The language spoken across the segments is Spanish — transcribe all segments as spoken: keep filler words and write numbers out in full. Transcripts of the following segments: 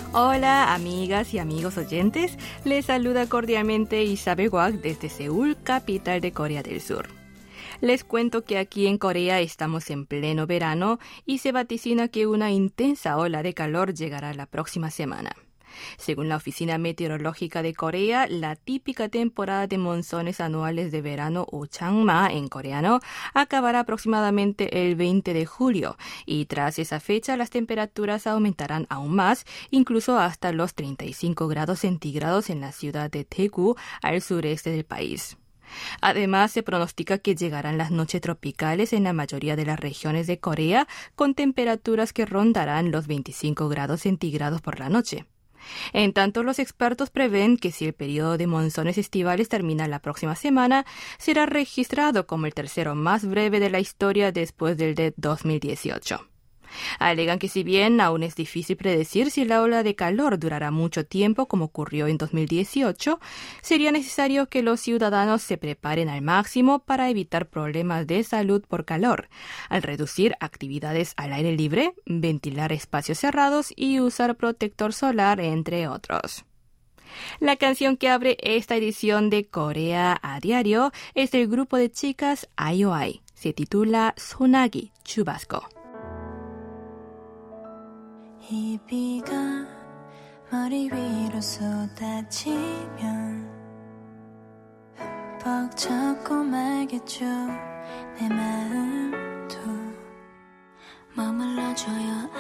Hola, amigas y amigos oyentes. Les saluda cordialmente Isabel Kwak desde Seúl, capital de Corea del Sur. Les cuento que aquí en Corea estamos en pleno verano y se vaticina que una intensa ola de calor llegará la próxima semana. Según la Oficina Meteorológica de Corea, la típica temporada de monzones anuales de verano o changma en coreano acabará aproximadamente el veinte de julio y tras esa fecha las temperaturas aumentarán aún más, incluso hasta los treinta y cinco grados centígrados en la ciudad de Daegu, al sureste del país. Además, se pronostica que llegarán las noches tropicales en la mayoría de las regiones de Corea, con temperaturas que rondarán los veinticinco grados centígrados por la noche. En tanto, los expertos prevén que si el periodo de monzones estivales termina la próxima semana, será registrado como el tercero más breve de la historia después del de dos mil dieciocho. Alegan que si bien aún es difícil predecir si la ola de calor durará mucho tiempo como ocurrió en dos mil dieciocho, sería necesario que los ciudadanos se preparen al máximo para evitar problemas de salud por calor, al reducir actividades al aire libre, ventilar espacios cerrados y usar protector solar, entre otros. La canción que abre esta edición de Corea a Diario es del grupo de chicas I O I. Se titula 소나기 Chubasco. 이 비가 머리 위로 쏟아지면 흠뻑 젖고 말겠죠. 내 마음도 머물러줘요.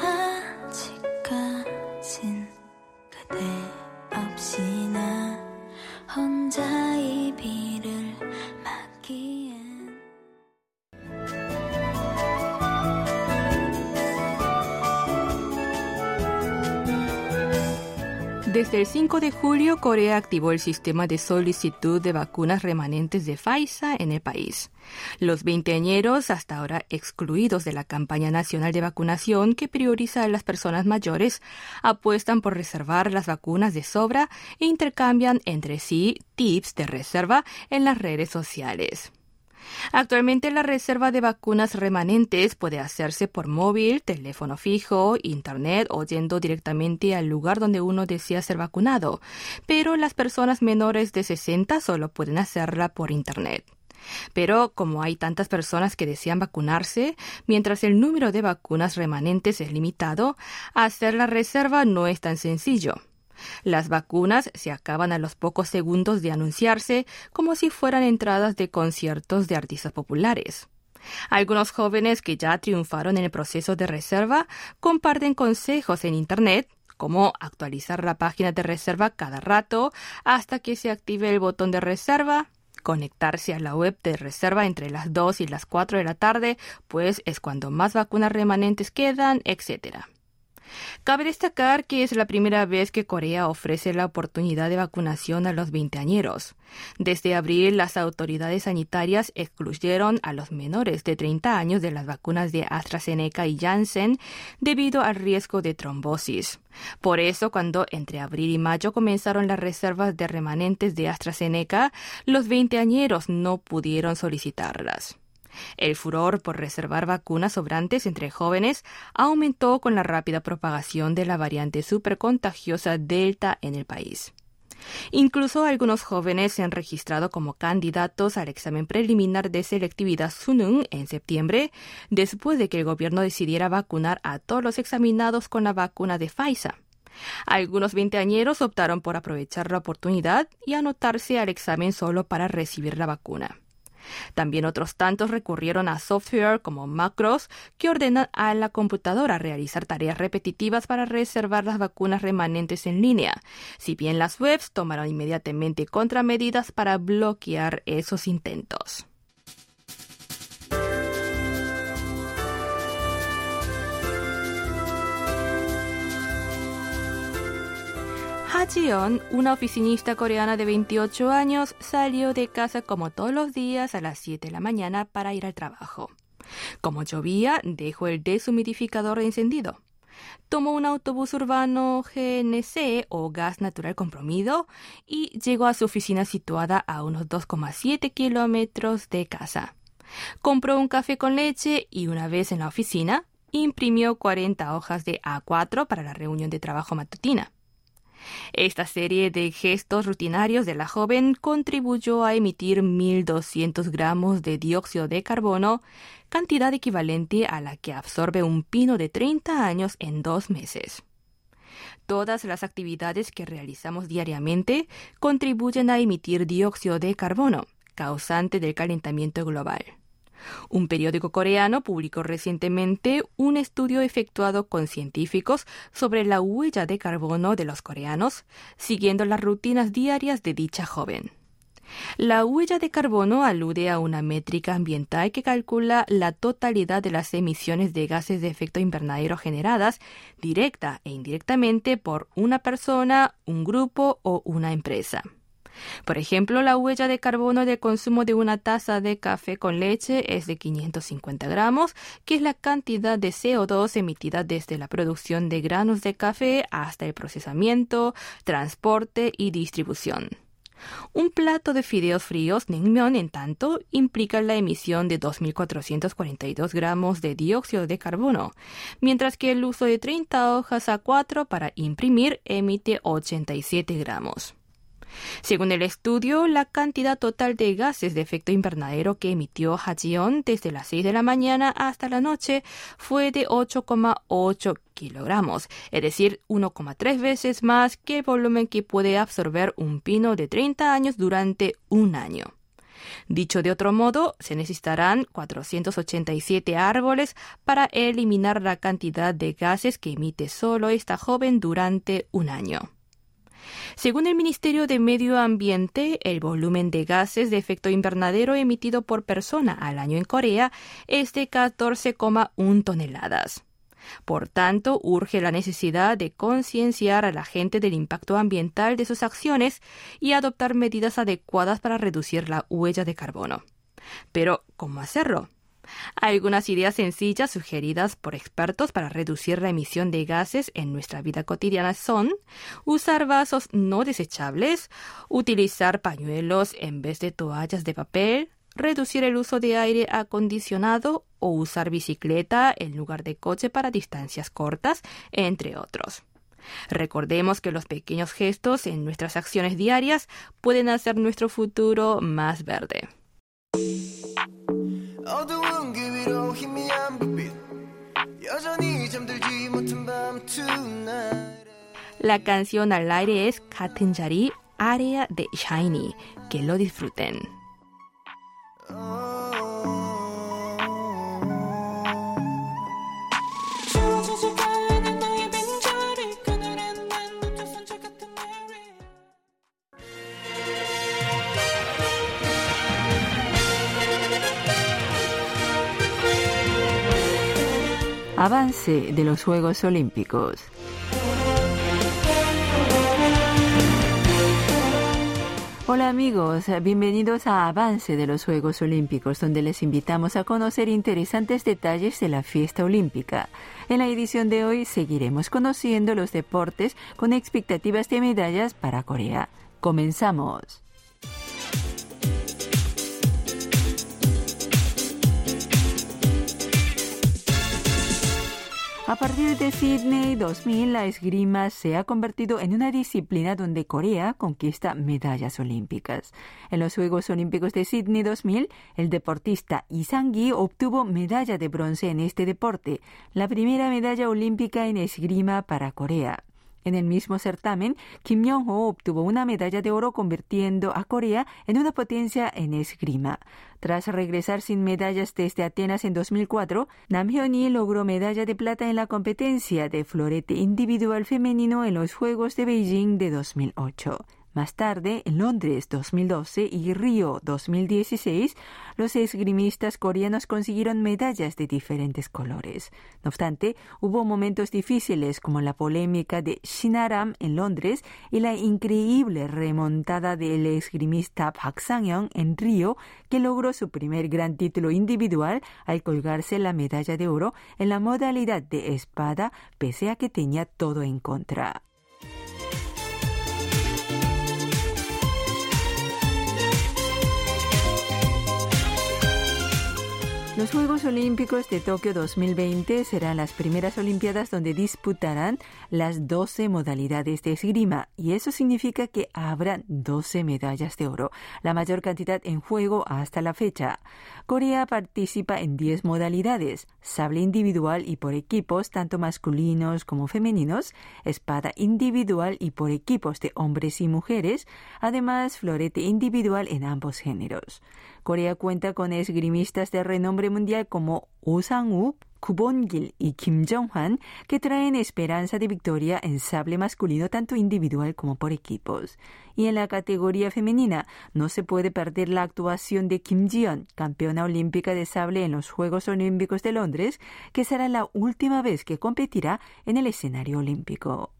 아직까진 그대 없이 나 혼자 이 비를 맞기엔 Desde el cinco de julio, Corea activó el sistema de solicitud de vacunas remanentes de Pfizer en el país. Los veinteañeros, hasta ahora excluidos de la campaña nacional de vacunación que prioriza a las personas mayores, apuestan por reservar las vacunas de sobra e intercambian entre sí tips de reserva en las redes sociales. Actualmente la reserva de vacunas remanentes puede hacerse por móvil, teléfono fijo, internet o yendo directamente al lugar donde uno desea ser vacunado, pero las personas menores de sesenta solo pueden hacerla por internet. Pero como hay tantas personas que desean vacunarse, mientras el número de vacunas remanentes es limitado, hacer la reserva no es tan sencillo. Las vacunas se acaban a los pocos segundos de anunciarse como si fueran entradas de conciertos de artistas populares. Algunos jóvenes que ya triunfaron en el proceso de reserva comparten consejos en Internet, como actualizar la página de reserva cada rato hasta que se active el botón de reserva, conectarse a la web de reserva entre las dos y las cuatro de la tarde, pues es cuando más vacunas remanentes quedan, etcétera. Cabe destacar que es la primera vez que Corea ofrece la oportunidad de vacunación a los veinteañeros. Desde abril, las autoridades sanitarias excluyeron a los menores de treinta años de las vacunas de AstraZeneca y Janssen debido al riesgo de trombosis. Por eso, cuando entre abril y mayo comenzaron las reservas de remanentes de AstraZeneca, los veinteañeros no pudieron solicitarlas. El furor por reservar vacunas sobrantes entre jóvenes aumentó con la rápida propagación de la variante supercontagiosa Delta en el país. Incluso algunos jóvenes se han registrado como candidatos al examen preliminar de selectividad Suneung en septiembre, después de que el gobierno decidiera vacunar a todos los examinados con la vacuna de Pfizer. Algunos veinteañeros optaron por aprovechar la oportunidad y anotarse al examen solo para recibir la vacuna. También otros tantos recurrieron a software como macros que ordenan a la computadora realizar tareas repetitivas para reservar las vacunas remanentes en línea, si bien las webs tomaron inmediatamente contramedidas para bloquear esos intentos. Ha Ji-yeon, una oficinista coreana de veintiocho años, salió de casa como todos los días a las siete de la mañana para ir al trabajo. Como llovía, dejó el deshumidificador encendido. Tomó un autobús urbano G N C o gas natural comprimido y llegó a su oficina situada a unos dos coma siete kilómetros de casa. Compró un café con leche y una vez en la oficina, imprimió cuarenta hojas de A cuatro para la reunión de trabajo matutina. Esta serie de gestos rutinarios de la joven contribuyó a emitir mil doscientos gramos de dióxido de carbono, cantidad equivalente a la que absorbe un pino de treinta años en dos meses. Todas las actividades que realizamos diariamente contribuyen a emitir dióxido de carbono, causante del calentamiento global. Un periódico coreano publicó recientemente un estudio efectuado con científicos sobre la huella de carbono de los coreanos, siguiendo las rutinas diarias de dicha joven. La huella de carbono alude a una métrica ambiental que calcula la totalidad de las emisiones de gases de efecto invernadero generadas directa e indirectamente por una persona, un grupo o una empresa. Por ejemplo, la huella de carbono del consumo de una taza de café con leche es de quinientos cincuenta gramos, que es la cantidad de C O dos emitida desde la producción de granos de café hasta el procesamiento, transporte y distribución. Un plato de fideos fríos, naengmyeon, en tanto, implica la emisión de dos mil cuatrocientos cuarenta y dos gramos de dióxido de carbono, mientras que el uso de treinta hojas A cuatro para imprimir emite ochenta y siete gramos. Según el estudio, la cantidad total de gases de efecto invernadero que emitió Hajion desde las seis de la mañana hasta la noche fue de ocho coma ocho kilogramos, es decir, uno coma tres veces más que el volumen que puede absorber un pino de treinta años durante un año. Dicho de otro modo, se necesitarán cuatrocientos ochenta y siete árboles para eliminar la cantidad de gases que emite solo esta joven durante un año. Según el Ministerio de Medio Ambiente, el volumen de gases de efecto invernadero emitido por persona al año en Corea es de catorce coma uno toneladas. Por tanto, urge la necesidad de concienciar a la gente del impacto ambiental de sus acciones y adoptar medidas adecuadas para reducir la huella de carbono. Pero, ¿cómo hacerlo? Algunas ideas sencillas sugeridas por expertos para reducir la emisión de gases en nuestra vida cotidiana son usar vasos no desechables, utilizar pañuelos en vez de toallas de papel, reducir el uso de aire acondicionado o usar bicicleta en lugar de coche para distancias cortas, entre otros. Recordemos que los pequeños gestos en nuestras acciones diarias pueden hacer nuestro futuro más verde. 어두운 길 위로 희미한 불빛 여전히 잠들지 못한 밤 tonight. La canción al aire es 같은 자리 área de Shiny. Que lo disfruten. Avance de los Juegos Olímpicos. Hola amigos, bienvenidos a Avance de los Juegos Olímpicos, donde les invitamos a conocer interesantes detalles de la fiesta olímpica. En la edición de hoy seguiremos conociendo los deportes con expectativas de medallas para Corea. Comenzamos. A partir de Sydney dos mil, la esgrima se ha convertido en una disciplina donde Corea conquista medallas olímpicas. En los Juegos Olímpicos de Sydney dos mil, el deportista Lee Sang-gi obtuvo medalla de bronce en este deporte, la primera medalla olímpica en esgrima para Corea. En el mismo certamen, Kim Young-ho obtuvo una medalla de oro convirtiendo a Corea en una potencia en esgrima. Tras regresar sin medallas desde Atenas en dos mil cuatro, Nam Hyun-hee logró medalla de plata en la competencia de florete individual femenino en los Juegos de Beijing de dos mil ocho. Más tarde, en Londres dos mil doce y Río dos mil dieciséis, los esgrimistas coreanos consiguieron medallas de diferentes colores. No obstante, hubo momentos difíciles como la polémica de Shinaram en Londres y la increíble remontada del esgrimista Park Sang-hyun en Río, que logró su primer gran título individual al colgarse la medalla de oro en la modalidad de espada, pese a que tenía todo en contra. Los Juegos Olímpicos de Tokio dos mil veinte serán las primeras Olimpiadas donde disputarán las doce modalidades de esgrima, y eso significa que habrá doce medallas de oro, la mayor cantidad en juego hasta la fecha. Corea participa en diez modalidades: sable individual y por equipos, tanto masculinos como femeninos, espada individual y por equipos de hombres y mujeres, además florete individual en ambos géneros. Corea cuenta con esgrimistas de renombre mundial como Oh Sang-uk, Koo Bon-gil y Kim Jong-han, que traen esperanza de victoria en sable masculino tanto individual como por equipos. Y en la categoría femenina no se puede perder la actuación de Kim Ji-yeon, campeona olímpica de sable en los Juegos Olímpicos de Londres, que será la última vez que competirá en el escenario olímpico.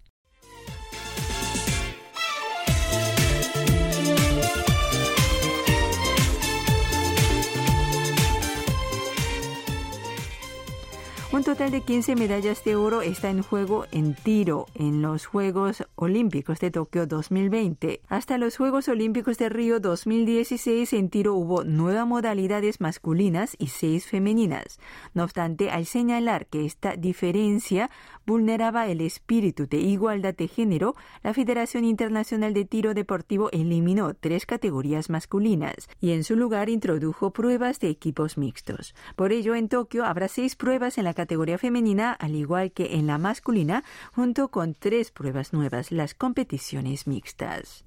Un total de quince medallas de oro está en juego en tiro en los Juegos Olímpicos de Tokio dos mil veinte. Hasta los Juegos Olímpicos de Río dos mil dieciséis en tiro hubo nueve modalidades masculinas y seis femeninas. No obstante, al señalar que esta diferencia vulneraba el espíritu de igualdad de género, la Federación Internacional de Tiro Deportivo eliminó tres categorías masculinas y en su lugar introdujo pruebas de equipos mixtos. Por ello, en Tokio habrá seis pruebas en la categoría femenina, al igual que en la masculina, junto con tres pruebas nuevas, las competiciones mixtas.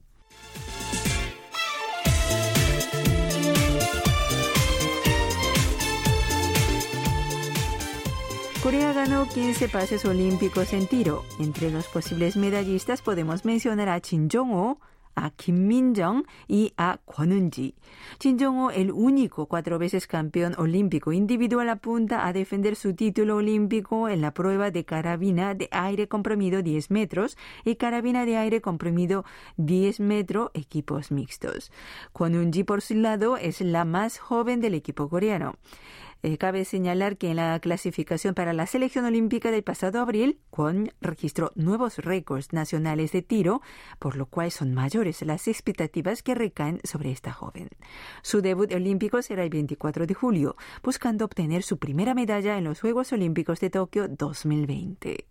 Corea ganó quince pases olímpicos en tiro. Entre los posibles medallistas podemos mencionar a Jin Jong-ho, a Kim Min-jung y a Kwon Eun-ji. Jin Jong-ho, el único cuatro veces campeón olímpico individual, apunta a defender su título olímpico en la prueba de carabina de aire comprimido diez metros y carabina de aire comprimido diez metros equipos mixtos. Kwon Eun-ji, por su lado, es la más joven del equipo coreano. Eh, cabe señalar que en la clasificación para la selección olímpica del pasado abril, Kwon registró nuevos récords nacionales de tiro, por lo cual son mayores las expectativas que recaen sobre esta joven. Su debut olímpico será el veinticuatro de julio, buscando obtener su primera medalla en los Juegos Olímpicos de Tokio dos mil veinte.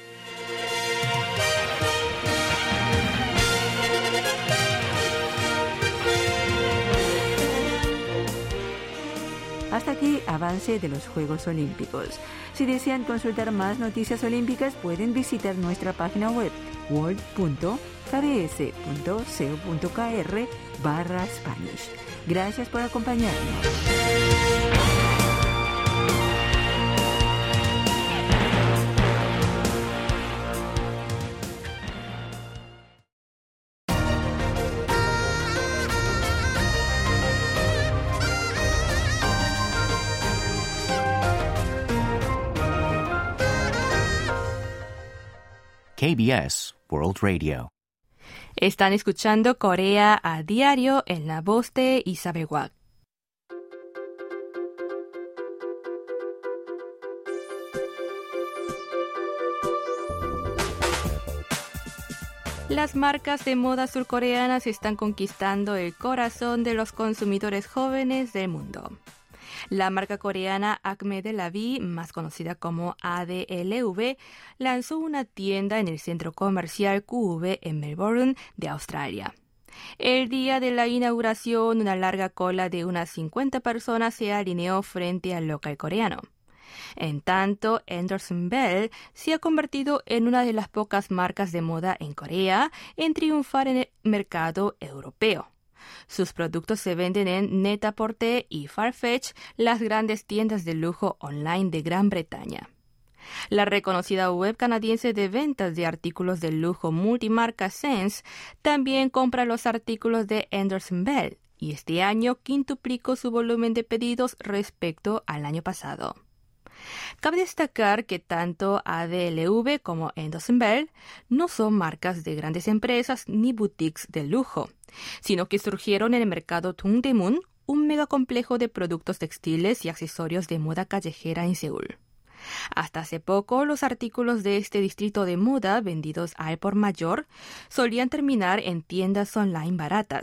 Hasta aquí, avance de los Juegos Olímpicos. Si desean consultar más noticias olímpicas, pueden visitar nuestra página web world punto k b s punto co punto k r barra Spanish. Gracias por acompañarnos. K B S World Radio. Están escuchando Corea a diario en la voz de Isabel Wack. Las marcas de moda surcoreanas están conquistando el corazón de los consumidores jóvenes del mundo. La marca coreana Acme de la Vie, más conocida como A D L V, lanzó una tienda en el centro comercial Q V en Melbourne, de Australia. El día de la inauguración, una larga cola de unas cincuenta personas se alineó frente al local coreano. En tanto, Anderson Bell se ha convertido en una de las pocas marcas de moda en Corea en triunfar en el mercado europeo. Sus productos se venden en Net-a-Porter y Farfetch, las grandes tiendas de lujo online de Gran Bretaña. La reconocida web canadiense de ventas de artículos de lujo multimarca Sense también compra los artículos de Anderson Bell y este año quintuplicó su volumen de pedidos respecto al año pasado. Cabe destacar que tanto A D L V como Anderson Bell no son marcas de grandes empresas ni boutiques de lujo, sino que surgieron en el mercado Dongdaemun, un megacomplejo de productos textiles y accesorios de moda callejera en Seúl. Hasta hace poco, los artículos de este distrito de moda vendidos al por mayor solían terminar en tiendas online baratas.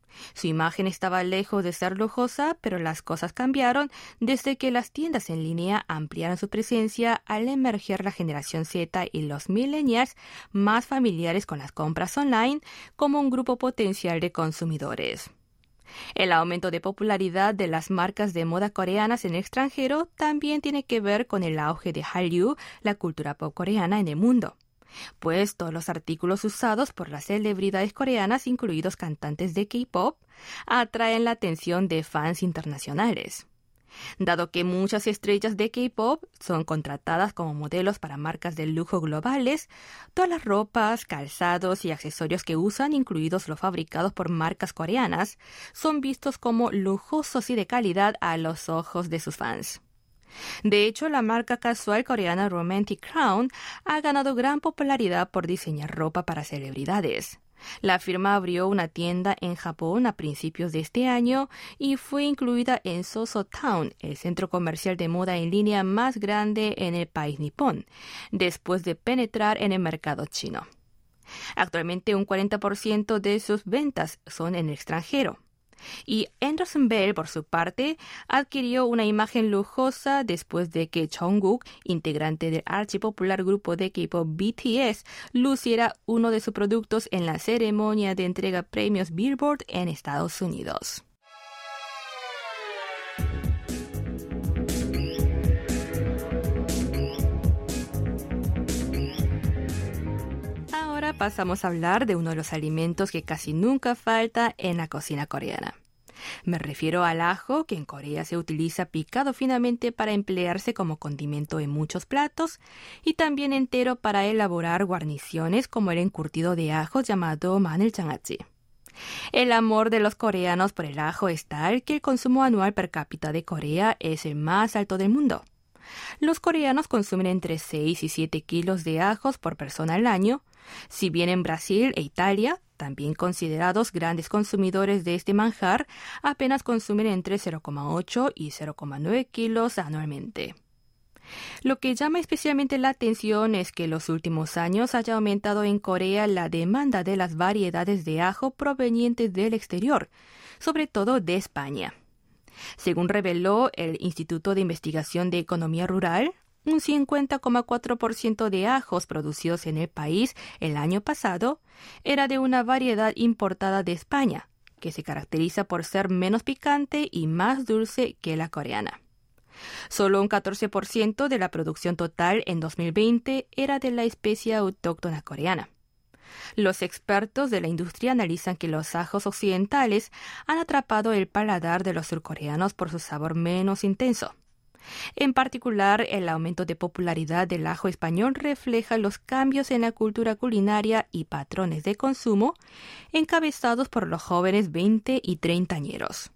Su imagen estaba lejos de ser lujosa, pero las cosas cambiaron desde que las tiendas en línea ampliaron su presencia al emerger la generación Z y los millennials más familiares con las compras online como un grupo potencial de consumidores. El aumento de popularidad de las marcas de moda coreanas en el extranjero también tiene que ver con el auge de Hallyu, la cultura pop coreana en el mundo. Pues todos los artículos usados por las celebridades coreanas, incluidos cantantes de K-pop, atraen la atención de fans internacionales. Dado que muchas estrellas de K-pop son contratadas como modelos para marcas de lujo globales, todas las ropas, calzados y accesorios que usan, incluidos los fabricados por marcas coreanas, son vistos como lujosos y de calidad a los ojos de sus fans. De hecho, la marca casual coreana Romantic Crown ha ganado gran popularidad por diseñar ropa para celebridades. La firma abrió una tienda en Japón a principios de este año y fue incluida en Soso Town, el centro comercial de moda en línea más grande en el país nipón, después de penetrar en el mercado chino. Actualmente un cuarenta por ciento de sus ventas son en el extranjero. Y Anderson Bell, por su parte, adquirió una imagen lujosa después de que Jungkook, integrante del archipopular grupo de K-pop B T S, luciera uno de sus productos en la ceremonia de entrega premios Billboard en Estados Unidos. Ahora pasamos a hablar de uno de los alimentos que casi nunca falta en la cocina coreana. Me refiero al ajo, que en Corea se utiliza picado finamente para emplearse como condimento en muchos platos y también entero para elaborar guarniciones como el encurtido de ajo llamado maneljangajji. El amor de los coreanos por el ajo es tal que el consumo anual per cápita de Corea es el más alto del mundo. Los coreanos consumen entre seis y siete kilos de ajos por persona al año, si bien en Brasil e Italia, también considerados grandes consumidores de este manjar, apenas consumen entre cero coma ocho y cero coma nueve kilos anualmente. Lo que llama especialmente la atención es que en los últimos años haya aumentado en Corea la demanda de las variedades de ajo provenientes del exterior, sobre todo de España. Según reveló el Instituto de Investigación de Economía Rural, un cincuenta coma cuatro por ciento de ajos producidos en el país el año pasado era de una variedad importada de España, que se caracteriza por ser menos picante y más dulce que la coreana. Solo un catorce por ciento de la producción total en dos mil veinte era de la especie autóctona coreana. Los expertos de la industria analizan que los ajos occidentales han atrapado el paladar de los surcoreanos por su sabor menos intenso. En particular, el aumento de popularidad del ajo español refleja los cambios en la cultura culinaria y patrones de consumo encabezados por los jóvenes veinte y treintañeros.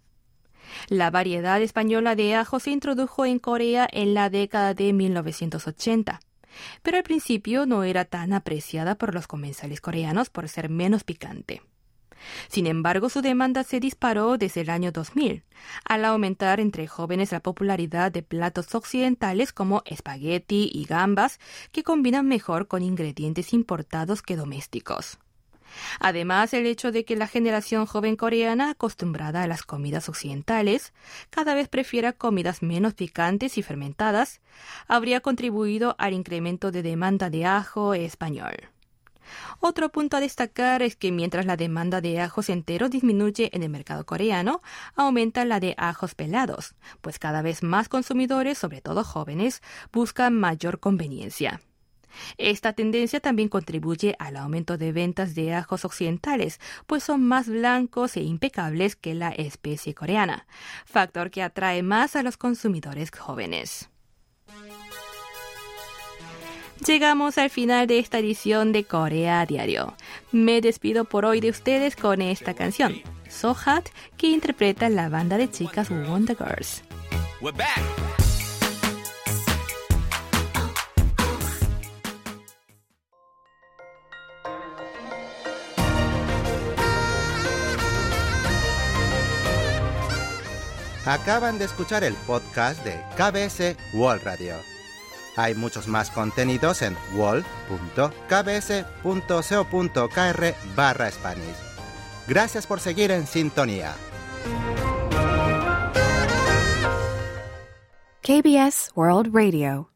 La variedad española de ajo se introdujo en Corea en la década de mil novecientos ochenta, pero al principio no era tan apreciada por los comensales coreanos por ser menos picante. Sin embargo, su demanda se disparó desde el año dos mil, al aumentar entre jóvenes la popularidad de platos occidentales como espagueti y gambas, que combinan mejor con ingredientes importados que domésticos. Además, el hecho de que la generación joven coreana, acostumbrada a las comidas occidentales, cada vez prefiera comidas menos picantes y fermentadas, habría contribuido al incremento de demanda de ajo español. Otro punto a destacar es que mientras la demanda de ajos enteros disminuye en el mercado coreano, aumenta la de ajos pelados, pues cada vez más consumidores, sobre todo jóvenes, buscan mayor conveniencia. Esta tendencia también contribuye al aumento de ventas de ajos occidentales, pues son más blancos e impecables que la especie coreana, factor que atrae más a los consumidores jóvenes. Llegamos al final de esta edición de Corea a Diario. Me despido por hoy de ustedes con esta canción, So Hot, que interpreta la banda de chicas Wonder Girls. We're back. Acaban de escuchar el podcast de K B S World Radio. Hay muchos más contenidos en wall punto k b s punto co punto k r barra Spanish. Gracias por seguir en sintonía. K B S World Radio.